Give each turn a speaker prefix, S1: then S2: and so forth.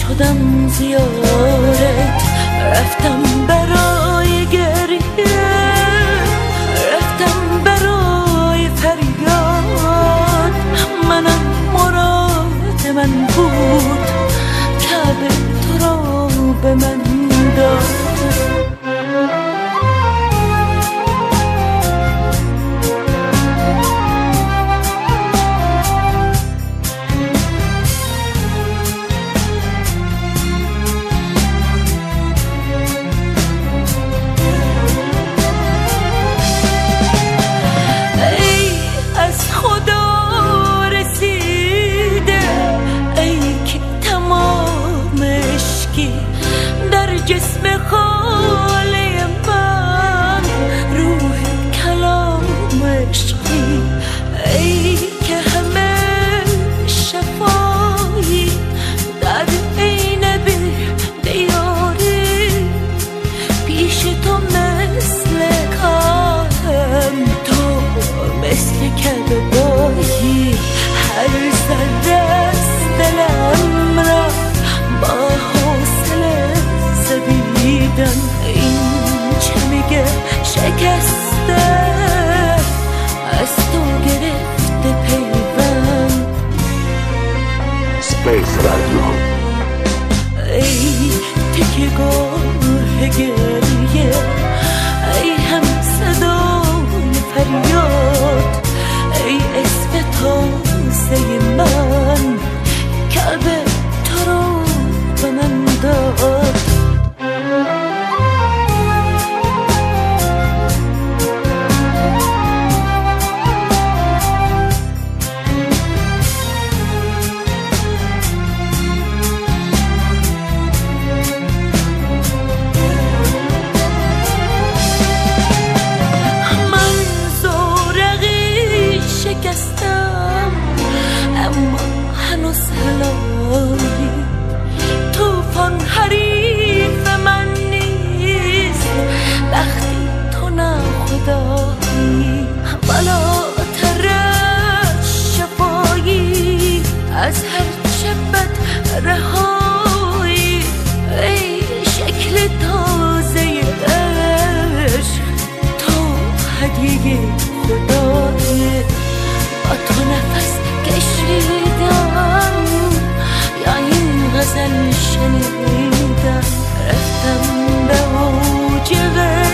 S1: شدم زیارت، رفتم برای گریه، رفتم برای فریاد. منم مراد من بود، کعبه تو را به من داد. در جسم خاله من روح کلام عشقی، ای که همه شفایی در عین بی دیاری. پیش تو مثل کارم، تو مثل کعبه بایی. هر ذره از دلم را با دیدن، این چه میگه شکسته از تو گرفته پیوند.
S2: Space Radio.
S1: ای تکیه گاه گریه، ای هم صدای فریاد، ای اسم تازه من، کعبه تو رو به من داد. توفان حریف من نیست وقتی تو ناخدایی. بالاتر شفایی از هر چه بد رهایی. ای شکل تازه عشق، تو هدیه خدایی. با تو نفس کشیدم، یا این غزل شنیدم، رفتم به اوج